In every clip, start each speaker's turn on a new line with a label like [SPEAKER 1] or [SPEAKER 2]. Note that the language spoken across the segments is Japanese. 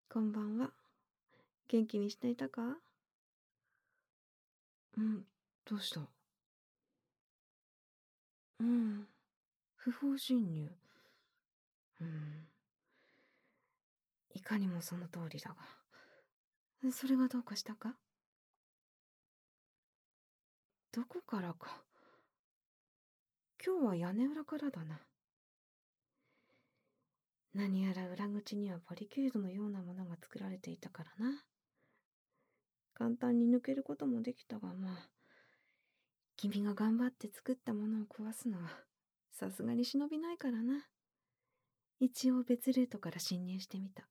[SPEAKER 1] こんばんは。元気にしていたか？うん、どうした？うん、不法侵入。うん、いかにもその通りだが。それがどうかしたか？どこからか。今日は屋根裏からだな。何やら裏口にはバリケードのようなものが作られていたからな。簡単に抜けることもできたが、君が頑張って作ったものを壊すのは、さすがに忍びないからな。一応別ルートから侵入してみた。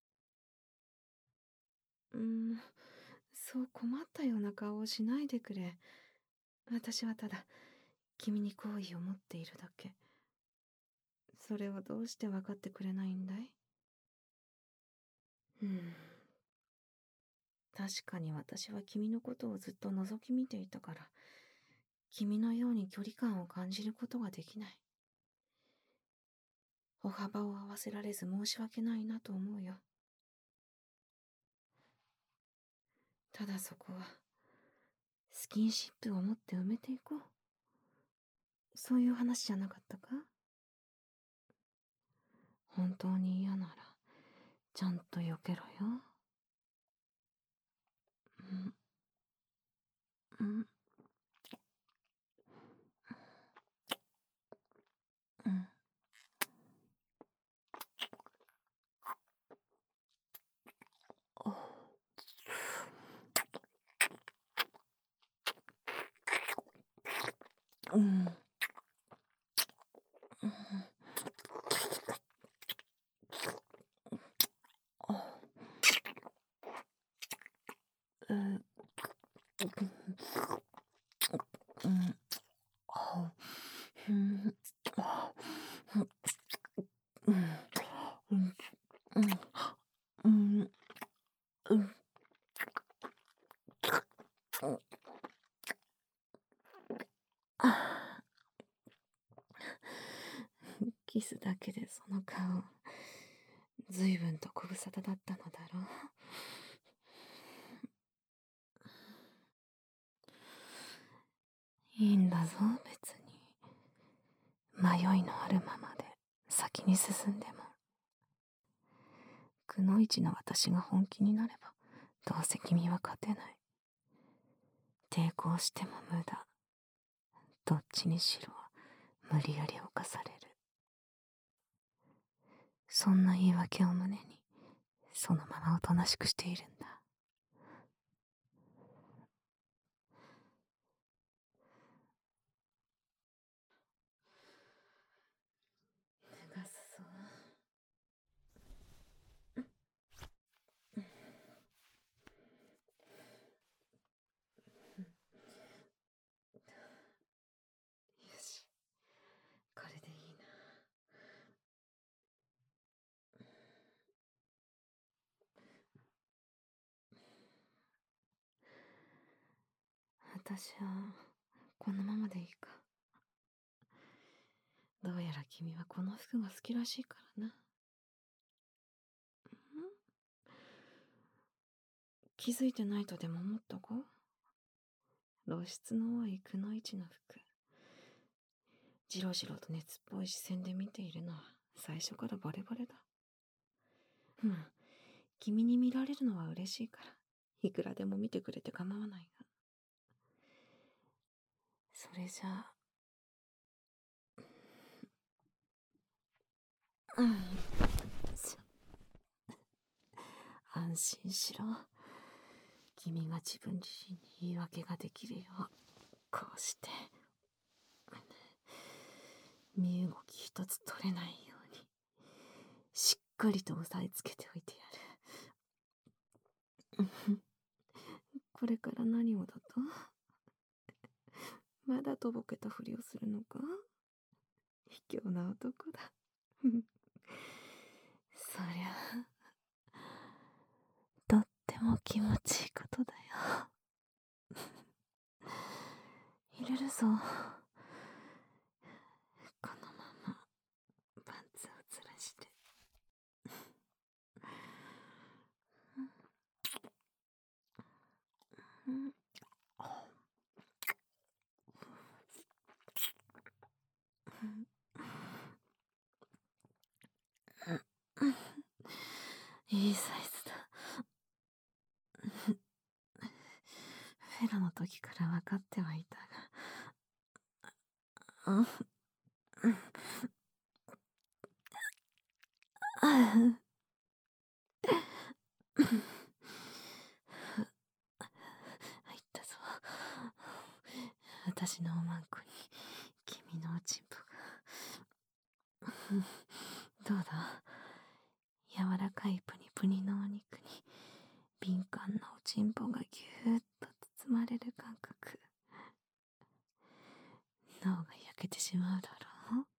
[SPEAKER 1] そう困ったような顔をしないでくれ。私はただ、君に好意を持っているだけ。それをどうして分かってくれないんだい？うん。確かに私は君のことをずっと覗き見ていたから、君のように距離感を感じることができない。歩幅を合わせられず申し訳ないなと思うよ。ただそこは、スキンシップを持って埋めていこう。そういう話じゃなかったか？本当に嫌なら、ちゃんと避けろよ。うん、うん、うん。うん。うん。うん。うん。うん。うん。うん。キスだけでその顔、ずいぶんとご無沙汰だったのだろう。いいんだぞ、別に。迷いのあるままで先に進んでも。くのいちの私が本気になれば、どうせ君は勝てない。抵抗しても無駄。どっちにしろ無理やり犯される。そんな言い訳を胸に、そのままおとなしくしているんだ。脱がすぞ。よし、これでいいな。私はこのままでいいか。どうやら君はこの服が好きらしいからな。気づいてないとでも思ったか？露出の多いくのいちの服。じろじろと熱っぽい視線で見ているのは最初からバレバレだ。君に見られるのは嬉しいから、いくらでも見てくれて構わないが。それじゃあ、安心しろ。君が自分自身に言い訳ができるよう、こうして、身動き一つ取れないように、しっかりと押さえつけておいてやる。これから何をだと？まだとぼけたふりをするのか？卑怯な男だ。そりゃ、とっても気持ちいいことだよ。入れるぞ。このままパンツをずらして。 うん。いいサイズだ。フェラの時から分かってはいたが。うん。入ったぞ。私のおまんこに君のおちんぽが。どうだ？柔らかいプニプニのお肉に敏感なおちんぽがぎゅーっと包まれる感覚。脳が焼けてしまうだろう。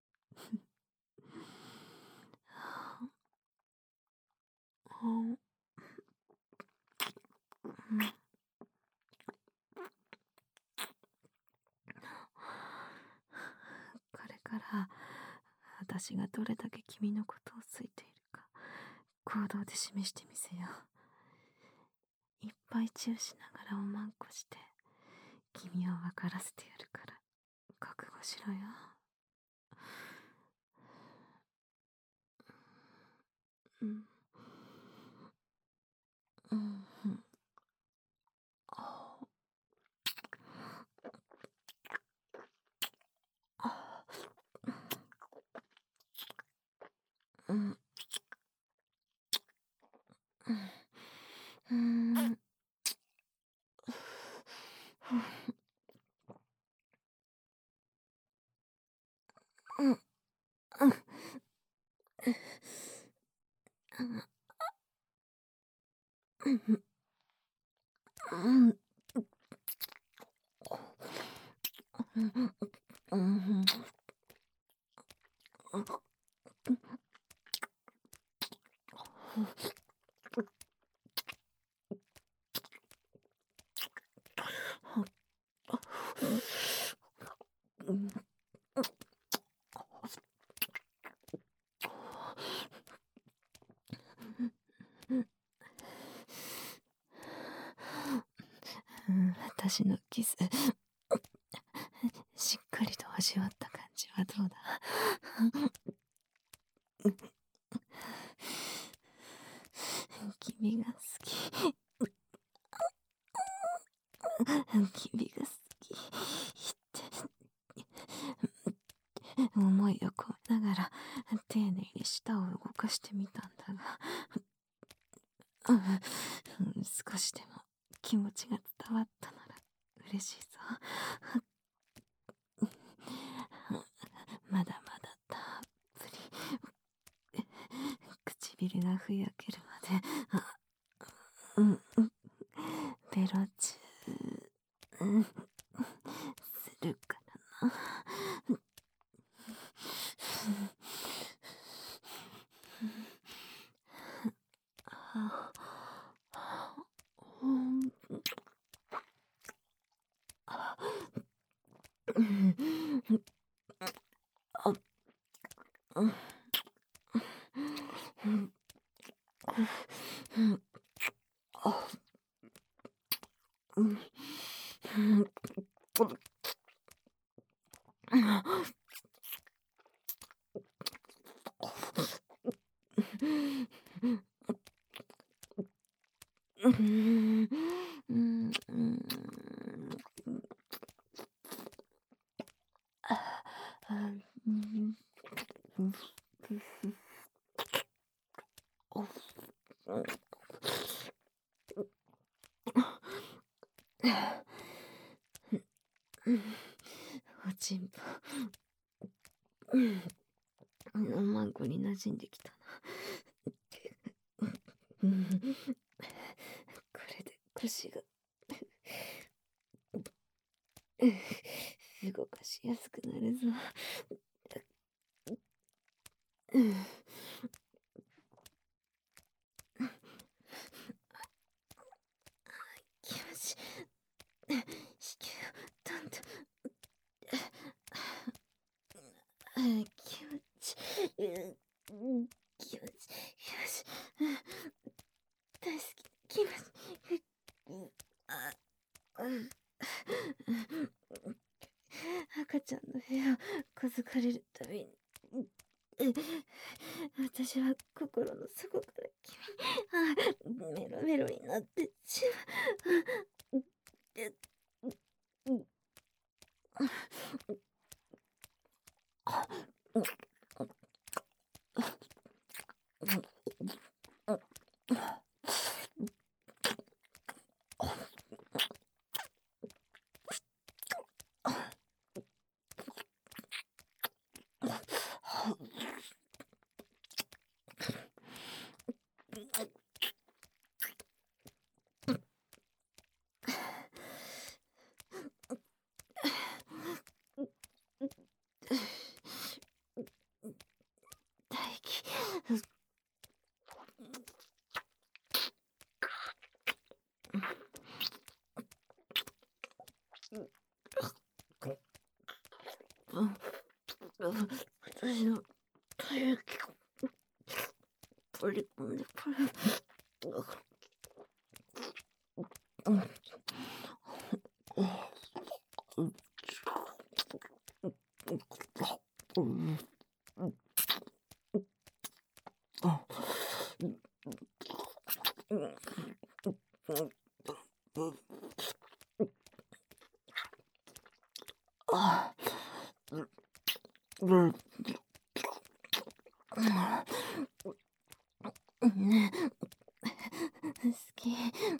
[SPEAKER 1] これから私がどれだけ君のことを好いているか行動で示してみせよう。いっぱいチューしながらおまんこして君を分からせてやるから覚悟しろよ。うん。うん。うん。うん。うん。私のキスしっかりと味わった感じはどうだ？君が好き。君が好きって思いを込めながら丁寧に舌を動かしてみたんだが、少しでも気持ちが伝わったなら嬉しいぞ。まだまだたっぷり唇がふやけるまで、ベロチューするからな。おちんぽおまんこに馴染んできたな。これで腰が動かしやすくなるぞ。気持ち引きをどんどん気持ち気持ちよし大好き気持ちれるたびに、私は心の底からメロメロになってしまう。大気。私の体液が取り込んでくる。ねえ、好き。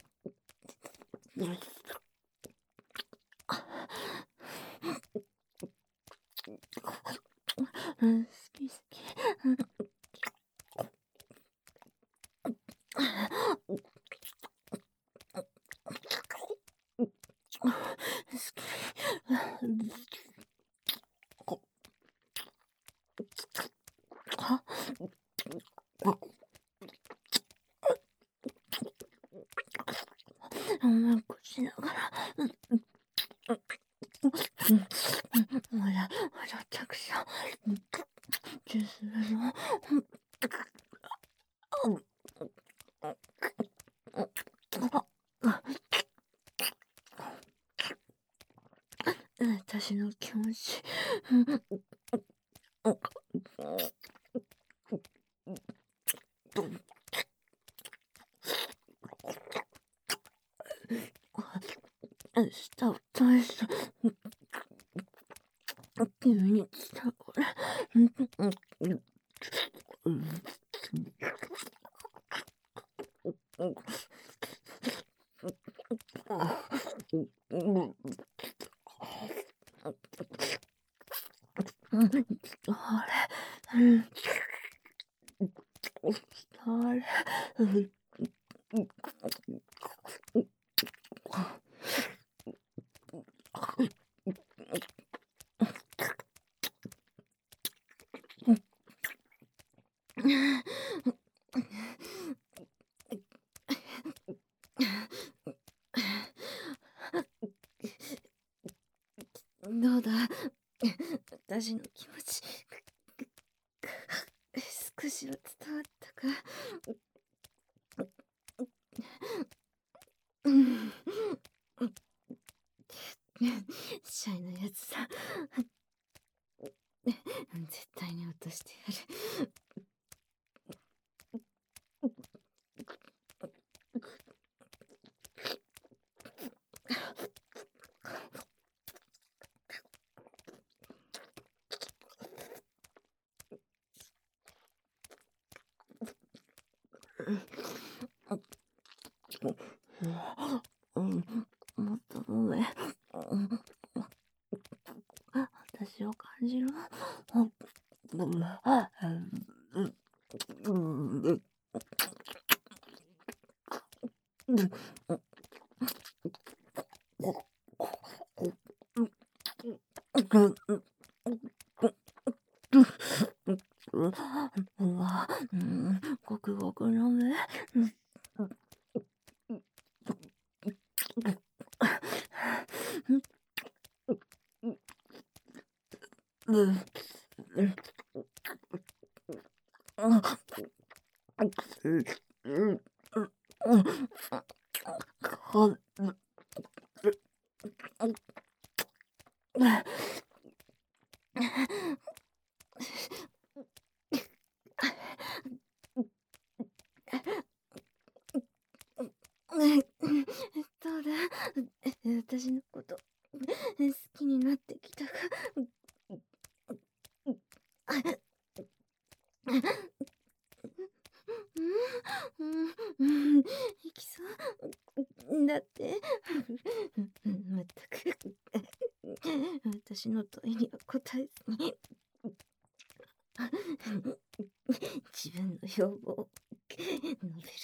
[SPEAKER 1] 好き好き。甘くしながら、まだたくさん、ジュースの、私の気持ち、舌を大した君にしたこれ。どうだ、私の気持ち、少しは伝わったか。シャイなやつだ。絶対に落としてやる。もっと飲め。私を感じろ。ごくごく飲め。 どうだ、私のこと好きになってきたか。いきそうだって。まったく私の問いには答えずに自分の要望を述べる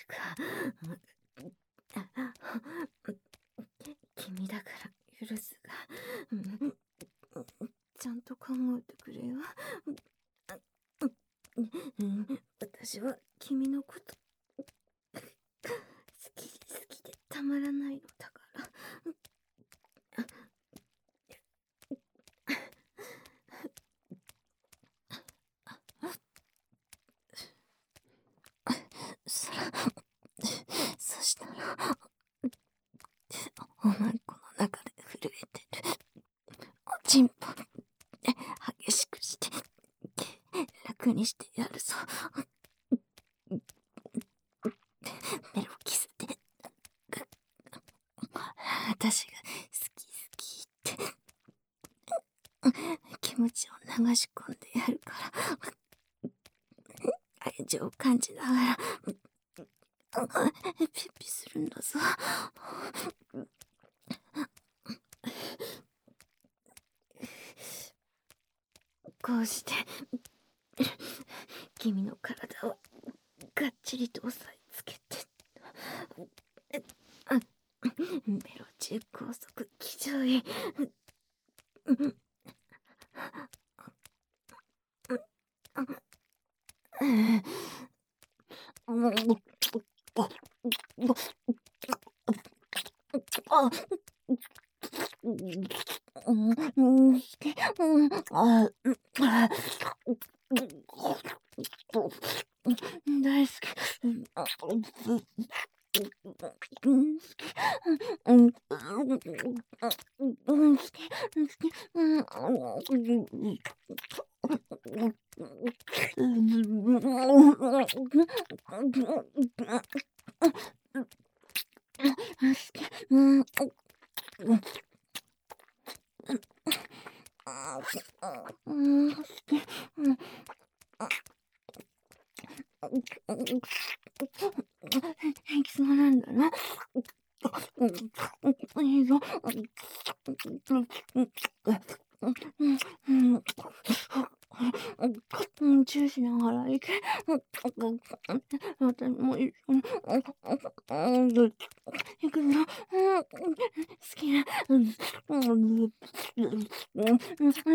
[SPEAKER 1] か。君だから許すが、ちゃんと考えてくれよ。私は君のこと好きでたまらないのだから。そそしたらおまんこの中で震えてるおちんぽ激しくして楽にしてやるぞ。メロキスで私が好きって気持ちを流し込んでやるから、愛情を感じながらピッピするんだぞ。こうして君の体をがっちりと押さえつけて、メロ中高速気上へ大好きそうなんだな。いいぞ。注意しながら行け。私も一緒に行くぞ。好きな。好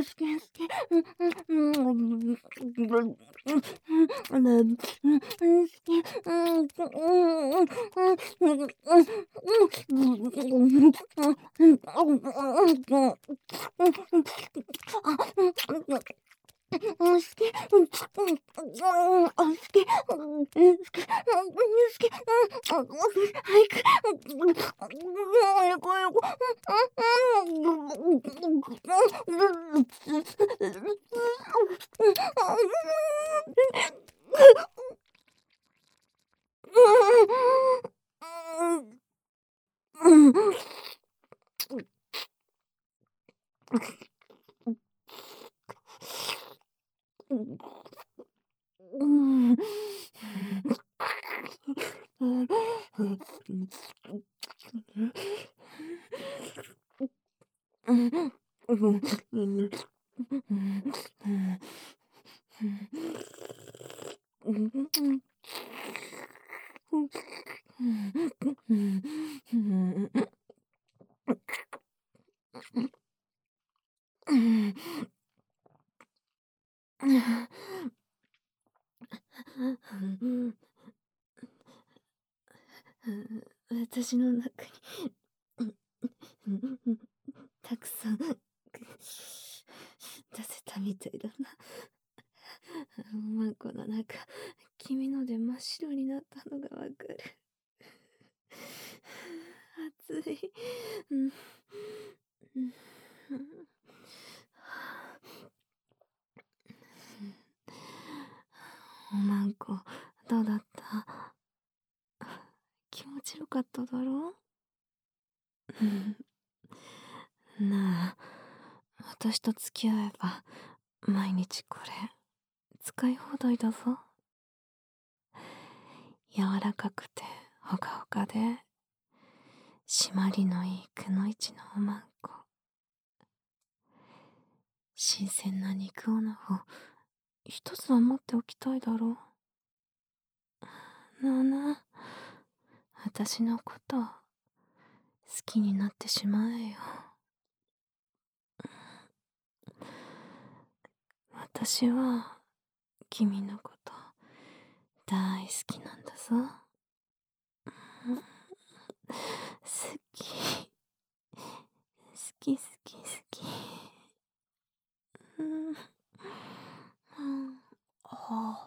[SPEAKER 1] き。私の中にたくさん出せたみたいだな。マンコの中、君ので真っ白になったのがわかる。暑い。 白かっただろう。なあ、私と付き合えば毎日これ使い放題だぞ。柔らかくてほかほかで締まりのいいくのいちのおまんこ。新鮮な肉おなご一つは持っておきたいだろう。なあなあ、私のこと好きになってしまえよ。私は君のこと大好きなんだぞ。好き、好き好き好き。うん、うん、あ